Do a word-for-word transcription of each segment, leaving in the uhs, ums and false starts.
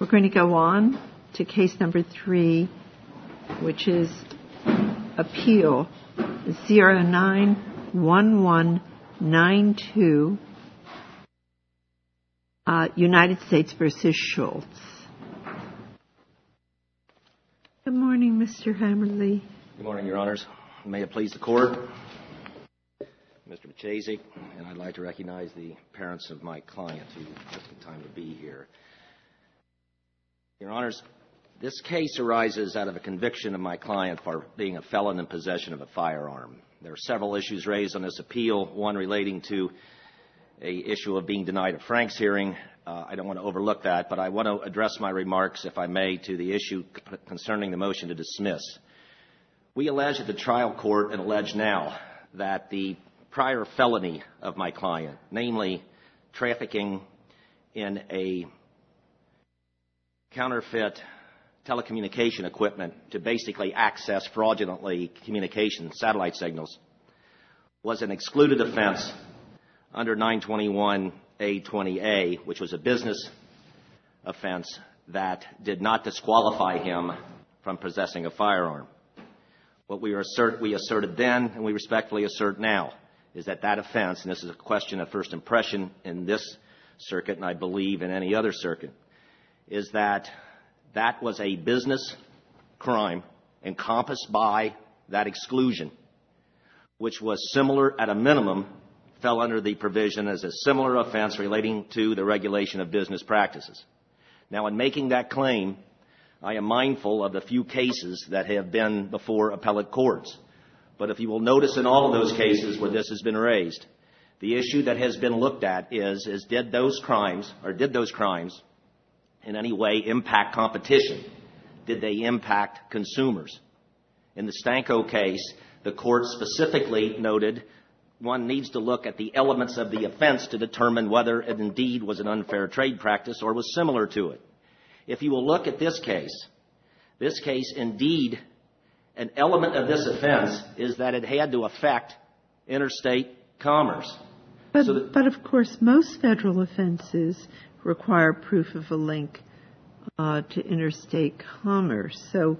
going to go on to case number three, which is Appeal zero nine one one nine two, uh, United States versus Schultz. Good morning, Mister Hammerly. Good morning, Your Honors. May it please the Court, Mister Machesik, and I'd like to recognize the parents of my client who took the time to be here. Your Honors, this case arises out of a conviction of my client for being a felon in possession of a firearm. There are several issues raised on this appeal, one relating to a issue of being denied a Franks hearing. Uh, I don't want to overlook that, but I want to address my remarks, if I may, to the issue c- concerning the motion to dismiss. We allege at the trial court and allege now that the prior felony of my client, namely trafficking in a counterfeit telecommunication equipment to basically access fraudulently communication satellite signals, was an excluded offense under nine twenty-one A twenty A, which was a business offense that did not disqualify him from possessing a firearm. What we, assert, we asserted then, and we respectfully assert now, is that that offense, and this is a question of first impression in this circuit, and I believe in any other circuit, is that that was a business crime encompassed by that exclusion, which was similar, at a minimum, fell under the provision as a similar offense relating to the regulation of business practices. Now, in making that claim, I am mindful of the few cases that have been before appellate courts. But if you will notice in all of those cases where this has been raised, the issue that has been looked at is, is did those crimes, or did those crimes in any way impact competition? Did they impact consumers? In the Stanko case, the court specifically noted one needs to look at the elements of the offense to determine whether it indeed was an unfair trade practice or was similar to it. If you will look at this case, this case indeed, an element of this offense is that it had to affect interstate commerce. But, so that, but of course, most federal offenses require proof of a link uh, to interstate commerce. So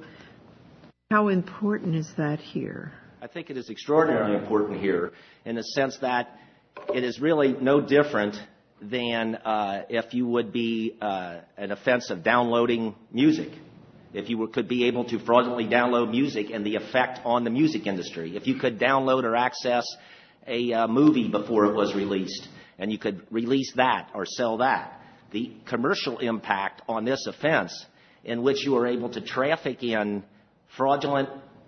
how important is that here? I think it is extraordinarily important here in the sense that it is really no different than uh, if you would be uh, an offense of downloading music. If you were, could be able to fraudulently download music and the effect on the music industry. If you could download or access a uh, movie before it was released and you could release that or sell that. The commercial impact on this offense in which you are able to traffic in fraudulent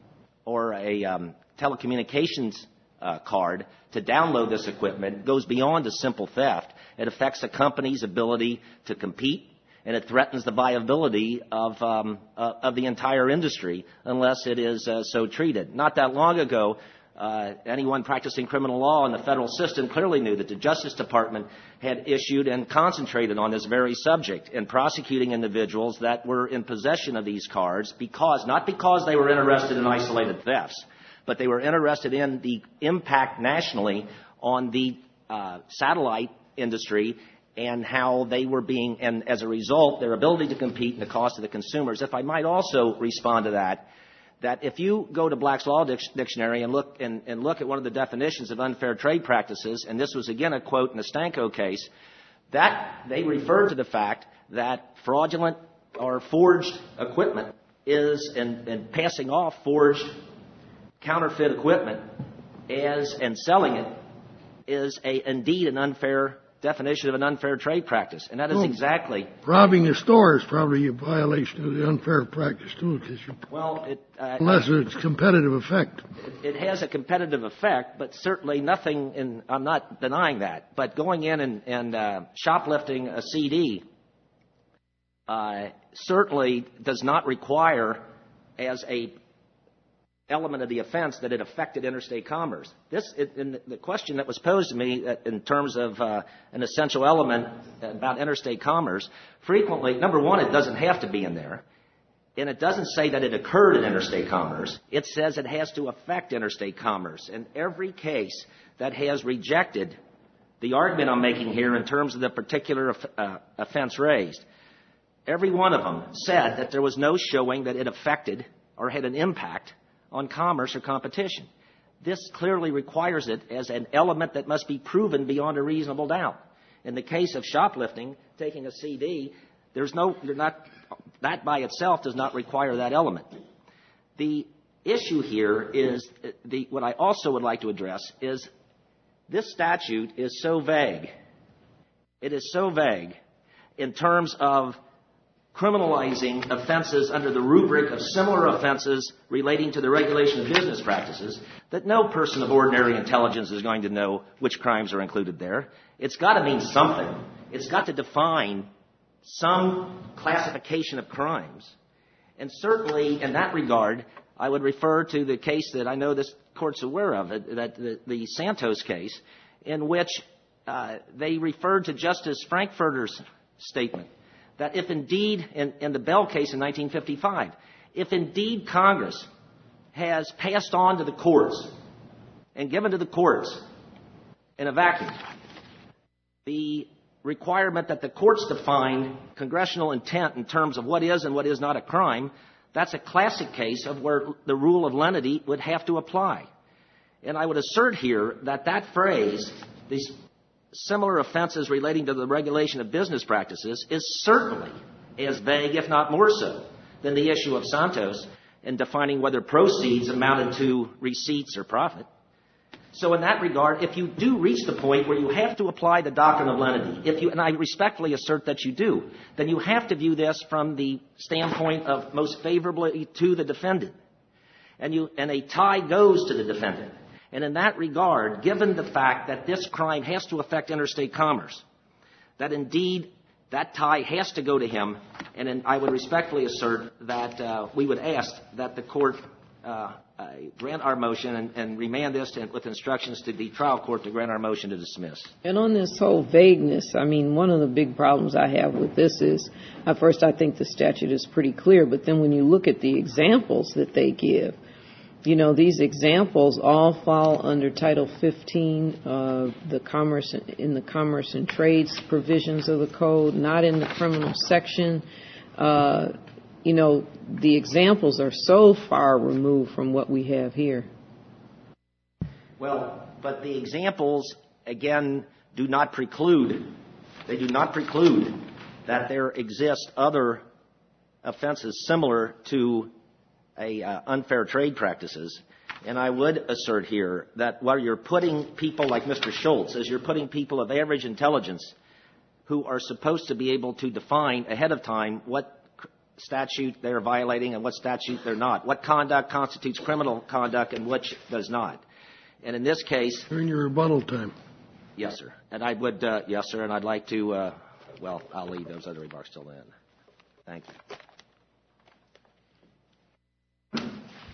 or a um, telecommunications uh, card to download this equipment goes beyond a simple theft. It affects a company's ability to compete, and it threatens the viability of um, uh, of the entire industry unless it is uh, so treated. Not that long ago, uh, anyone practicing criminal law in the federal system clearly knew that the Justice Department had issued and concentrated on this very subject in prosecuting individuals that were in possession of these cards because, not because they were interested in isolated thefts, but they were interested in the impact nationally on the uh, satellite industry and how they were being, and as a result, their ability to compete and the cost of the consumers. If I might also respond to that, that if you go to Black's Law Dictionary and look and, and look at one of the definitions of unfair trade practices, and this was again a quote in the Stanko case, that they referred to the fact that fraudulent or forged equipment is, and, and passing off forged counterfeit equipment as and selling it is a indeed an unfair definition of an unfair trade practice, and that is well, exactly robbing a store is probably a violation of the unfair practice too, because you, well, it, uh, unless it's competitive effect. It, it has a competitive effect, but certainly nothing. In I'm not denying that, but going in and, and uh, shoplifting a C D uh, certainly does not require as a element of the offense that it affected interstate commerce. This, it, in the question that was posed to me in terms of uh, an essential element about interstate commerce, frequently, number one, it doesn't have to be in there, and it doesn't say that it occurred in interstate commerce. It says it has to affect interstate commerce. And every case that has rejected the argument I'm making here in terms of the particular uh, offense raised, every one of them said that there was no showing that it affected or had an impact on commerce or competition. This clearly requires it as an element that must be proven beyond a reasonable doubt. In the case of shoplifting, taking a C D, there's no, you're not, that by itself does not require that element. The issue here is, the, what I also would like to address is this statute is so vague. It is so vague in terms of criminalizing offenses under the rubric of similar offenses relating to the regulation of business practices that no person of ordinary intelligence is going to know which crimes are included there. It's got to mean something. It's got to define some classification of crimes. And certainly in that regard, I would refer to the case that I know this Court's aware of, that the, the Santos case, in which uh, they referred to Justice Frankfurter's statement that if indeed, in, in the Bell case in nineteen fifty-five, if indeed Congress has passed on to the courts and given to the courts in a vacuum the requirement that the courts define congressional intent in terms of what is and what is not a crime, that's a classic case of where the rule of lenity would have to apply. And I would assert here that that phrase, these similar offenses relating to the regulation of business practices, is certainly as vague, if not more so, than the issue of Santos in defining whether proceeds amounted to receipts or profit. So in that regard, if you do reach the point where you have to apply the doctrine of lenity, if you, and I respectfully assert that you do, then you have to view this from the standpoint of most favorably to the defendant. And, you, and a tie goes to the defendant. And in that regard, given the fact that this crime has to affect interstate commerce, that indeed that tie has to go to him, and in, I would respectfully assert that uh, we would ask that the Court uh, uh, grant our motion and, and remand this to, with instructions to the trial court to grant our motion to dismiss. And on this whole vagueness, I mean, one of the big problems I have with this is, at first I think the statute is pretty clear, but then when you look at the examples that they give, you know, these examples all fall under Title fifteen of the commerce in the commerce and trades provisions of the code, not in the criminal section. Uh, you know, the examples are so far removed from what we have here. Well, but the examples, again, do not preclude, they do not preclude that there exist other offenses similar to a uh, unfair trade practices. And I would assert here that while you're putting people like Mister Schultz, as you're putting people of average intelligence who are supposed to be able to define ahead of time what statute they're violating and what statute they're not, what conduct constitutes criminal conduct and which does not. And in this case... During your rebuttal time. Yes, sir. And I would, uh, yes, sir, and I'd like to, uh, well, I'll leave those other remarks till then. Thank you.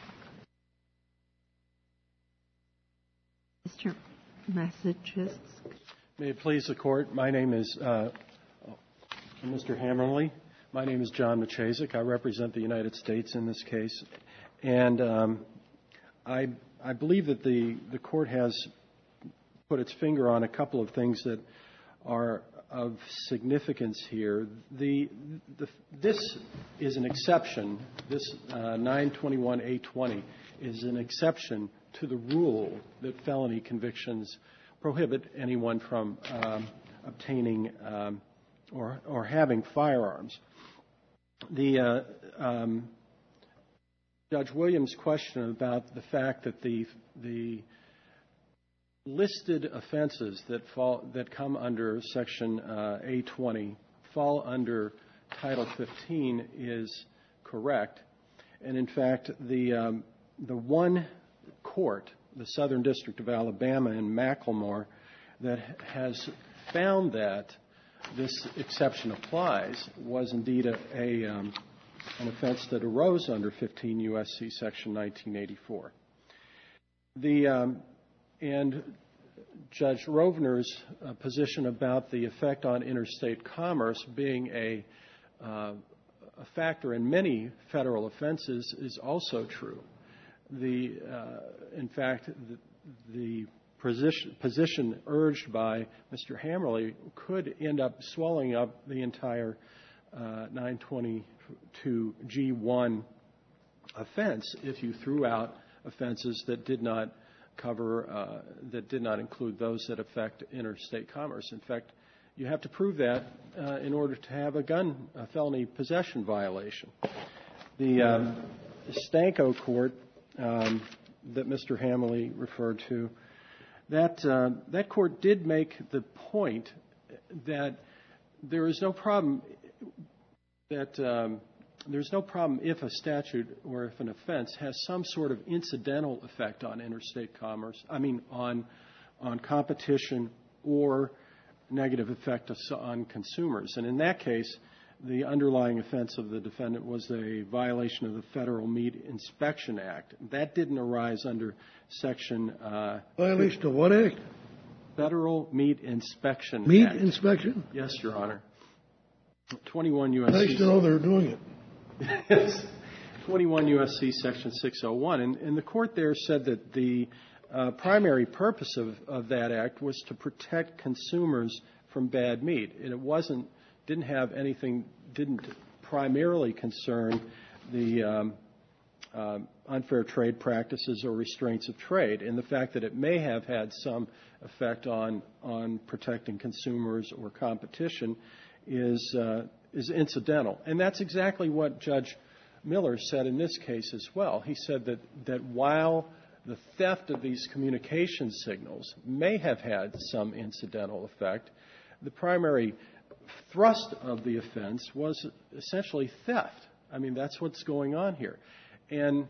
Mister Massachusetts. May it please the Court, my name is uh, Mister Hammerly. My name is John Maciasek. I represent the United States in this case. And um, I, I believe that the, the Court has put its finger on a couple of things that are of significance here. The, the, this is an exception. This uh, nine twenty-one A twenty is an exception to the rule that felony convictions prohibit anyone from um, obtaining um, or, or having firearms. The uh, um, Judge Williams' question about the fact that the the listed offenses that fall that come under Section uh, A twenty fall under Title fifteen is correct, and in fact, the um, the one court, the Southern District of Alabama in Macklemore, that has found that this exception applies was indeed a, a um, an offense that arose under fifteen U S C Section nineteen eighty-four. The um, and Judge Rovner's uh, position about the effect on interstate commerce being a, uh, a factor in many federal offenses is also true. The, uh, in fact, the, the position, position urged by Mister Hammerly could end up swallowing up the entire uh, nine twenty-two G one offense if you threw out offenses that did not cover, uh, that did not include those that affect interstate commerce. In fact, you have to prove that uh, in order to have a gun, a felony possession violation. The um, Stanko court um, that Mister Hammerly referred to, that uh, that court did make the point that there is no problem that um, there's no problem if a statute or if an offense has some sort of incidental effect on interstate commerce. I mean, on on competition or negative effect on consumers. And in that case, the underlying offense of the defendant was a violation of the Federal Meat Inspection Act. That didn't arise under Section... Uh, violation of what act? Federal Meat Inspection Meat Act. inspection? Yes, Your Honor. twenty-one U S C... Nice to know they're doing it. Yes. twenty-one U S C Section six oh one. And, and the court there said that the uh, primary purpose of, of that act was to protect consumers from bad meat. And it wasn't, didn't have anything, didn't primarily concern the um, uh, unfair trade practices or restraints of trade. And the fact that it may have had some effect on, on protecting consumers or competition is, uh, is incidental. And that's exactly what Judge Miller said in this case as well. He said that, that while the theft of these communication signals may have had some incidental effect, the primary thrust of the offense was essentially theft. I mean, that's what's going on here. And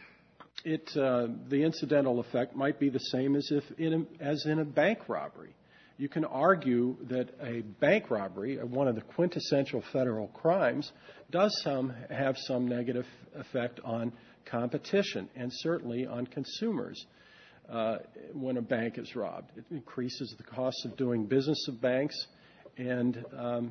it, uh, the incidental effect might be the same as if in a, as in a bank robbery. You can argue that a bank robbery, one of the quintessential federal crimes, does some, have some negative effect on competition and certainly on consumers uh, when a bank is robbed. It increases the cost of doing business of banks and um,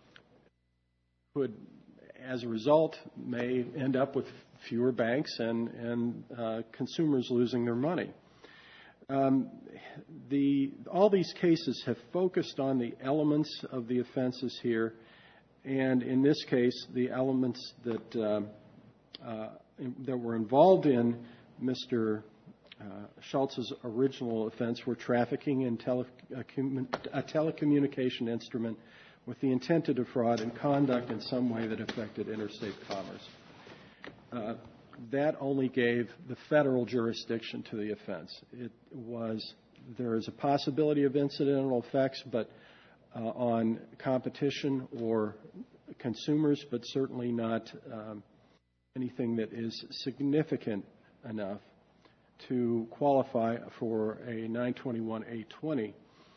could, as a result, may end up with fewer banks and, and uh, consumers losing their money. Um, the, all these cases have focused on the elements of the offenses here, and in this case, the elements that uh, uh, in, that were involved in Mister Uh, Schultz's original offense were trafficking in tele, a telecommunication instrument with the intent to defraud and conduct in some way that affected interstate commerce. Uh, that only gave the federal jurisdiction to the offense. It was, there is a possibility of incidental effects, but uh, on competition or consumers, but certainly not um, anything that is significant enough to qualify for a nine twenty-one A twenty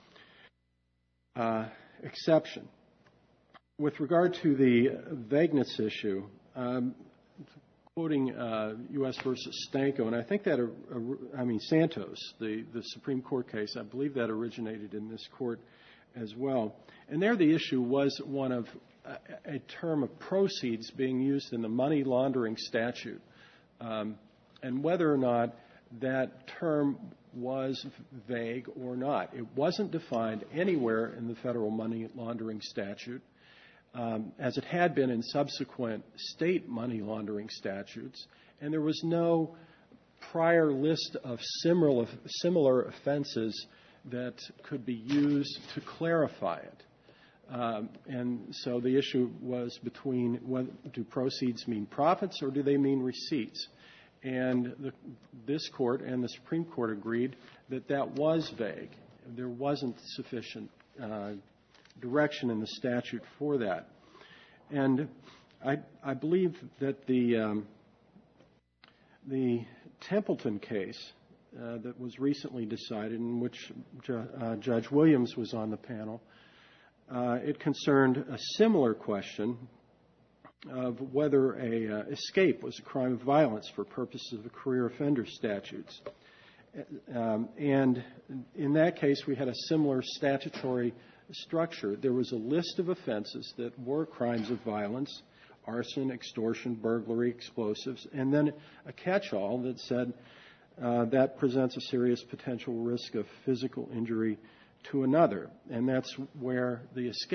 uh, exception. With regard to the vagueness issue, um, quoting uh, U S versus Stanko, and I think that, uh, I mean, Santos, the, the Supreme Court case, I believe that originated in this court as well. And there the issue was one of a, a term of proceeds being used in the money laundering statute, um, and whether or not that term was vague or not. It wasn't defined anywhere in the federal money laundering statute, um, as it had been in subsequent state money laundering statutes, and there was no prior list of similar, similar offenses that could be used to clarify it. Um, and so the issue was between, what, do proceeds mean profits or do they mean receipts? And the, this court and the Supreme Court agreed that that was vague. There wasn't sufficient uh, direction in the statute for that. And I, I believe that the, um, the Templeton case uh, that was recently decided, in which Ju- uh, Judge Williams was on the panel, uh, it concerned a similar question of whether a uh, escape was a crime of violence for purposes of the career offender statutes. Um, and in that case, we had a similar statutory structure. There was a list of offenses that were crimes of violence: arson, extortion, burglary, explosives, and then a catch-all that said uh, that presents a serious potential risk of physical injury to another. And that's where the escape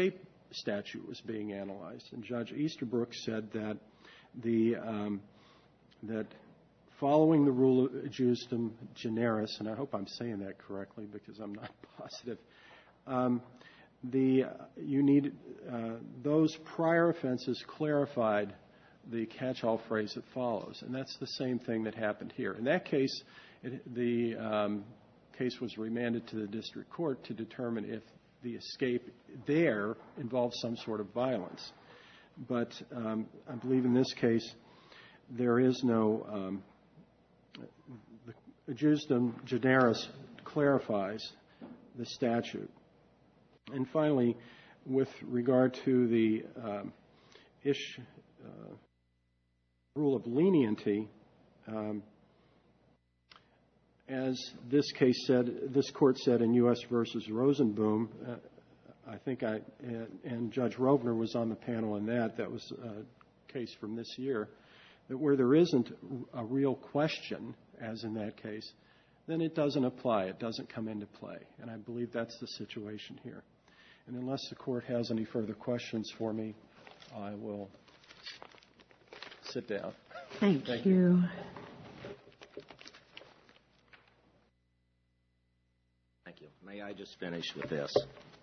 statute was being analyzed. And Judge Easterbrook said that the um, that following the rule of justum generis, and I hope I'm saying that correctly because I'm not positive, um, the you need uh, those prior offenses clarified the catch-all phrase that follows, and that's the same thing that happened here. In that case, it, the um, case was remanded to the district court to determine if the escape there involved some sort of violence. But um, I believe in this case there is no um, the justum generis clarifies the statute. And finally, with regard to the um, ish uh, rule of leniency, um, as this case said, this court said in U S versus Rosenboom, uh, I think I and, and Judge Rovner was on the panel on that. That was a case from this year. That where there isn't a real question, as in that case, then it doesn't apply. It doesn't come into play. And I believe that's the situation here. And unless the court has any further questions for me, I will sit down. Thank, Thank you. you. Thank you. May I just finish with this?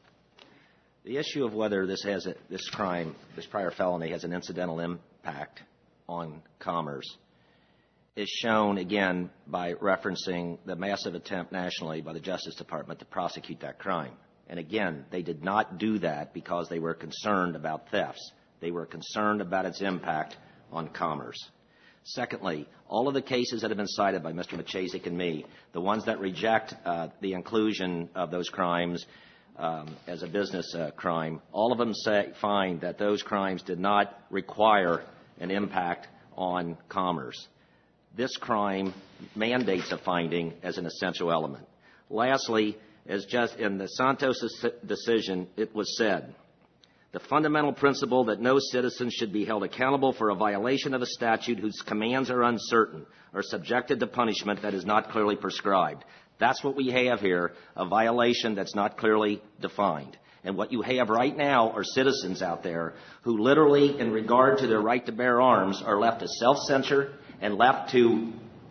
The issue of whether this has a, this crime, this prior felony, has an incidental impact on commerce is shown, again, by referencing the massive attempt nationally by the Justice Department to prosecute that crime. And again, they did not do that because they were concerned about thefts. They were concerned about its impact on commerce. Secondly, all of the cases that have been cited by Mister Machesik and me, the ones that reject uh, the inclusion of those crimes um, as a business uh, crime, all of them say, find that those crimes did not require an impact on commerce. This crime mandates a finding as an essential element. Lastly, as just in the Santos decision, it was said, the fundamental principle that no citizen should be held accountable for a violation of a statute whose commands are uncertain or subjected to punishment that is not clearly prescribed. That's what we have here, a violation that's not clearly defined. And what you have right now are citizens out there who literally, in regard to their right to bear arms, are left to self-censor and left to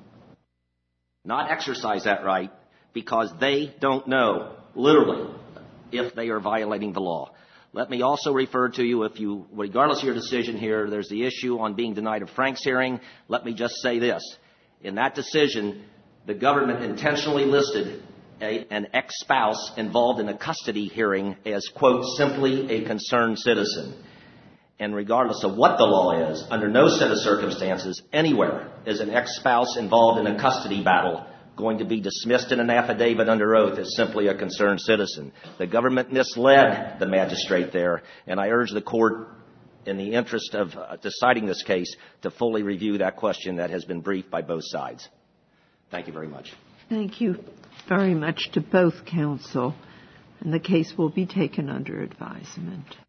not exercise that right because they don't know, literally, if they are violating the law. Let me also refer to you, if you, regardless of your decision here, there's the issue on being denied a Franks hearing. Let me just say this. In that decision, the government intentionally listed a, an ex-spouse involved in a custody hearing as, quote, simply a concerned citizen. And regardless of what the law is, under no set of circumstances, anywhere is an ex-spouse involved in a custody battle going to be dismissed in an affidavit under oath as simply a concerned citizen. The government misled the magistrate there, and I urge the court, in the interest of uh, deciding this case, to fully review that question that has been briefed by both sides. Thank you very much. Thank you very much to both counsel, and the case will be taken under advisement.